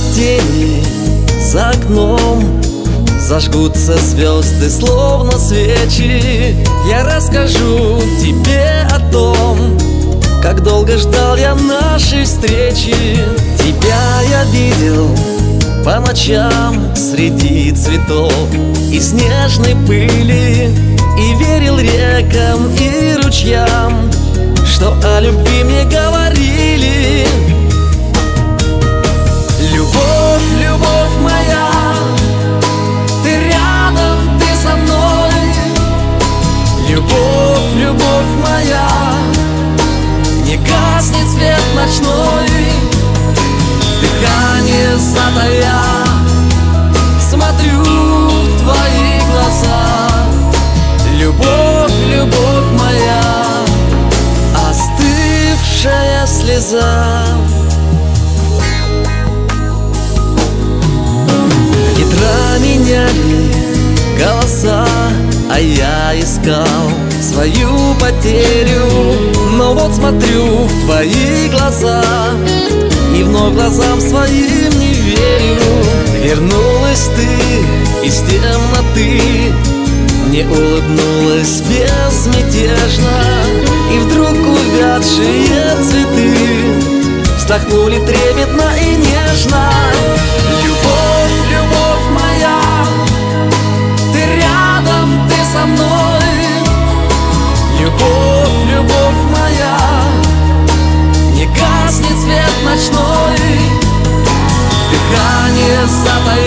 тени за окном, зажгутся звезды, словно свечи. Я расскажу тебе о том, как долго ждал я нашей встречи. Тебя я видел по ночам среди цветов и снежной пыли, и верил рекам и ручьям, что о любви мне говорили. Любовь, любовь моя, ты рядом, ты со мной. Любовь, любовь моя, не гаснет свет ночной. Дыхание затая, смотрю в твои глаза. Любовь, любовь моя, остывшая слеза. Ветра меняли голоса, а я искал свою потерю. Но вот смотрю в твои глаза и вновь глазам своим не верю. Вернулась ты из темноты, мне улыбнулась безмятежно, и вдруг увядшие цветы вздохнули трепетно и нежно. Любовь, любовь моя, ты рядом, ты со мной. Любовь, любовь моя, не гаснет свет ночной. Дыхание затаило,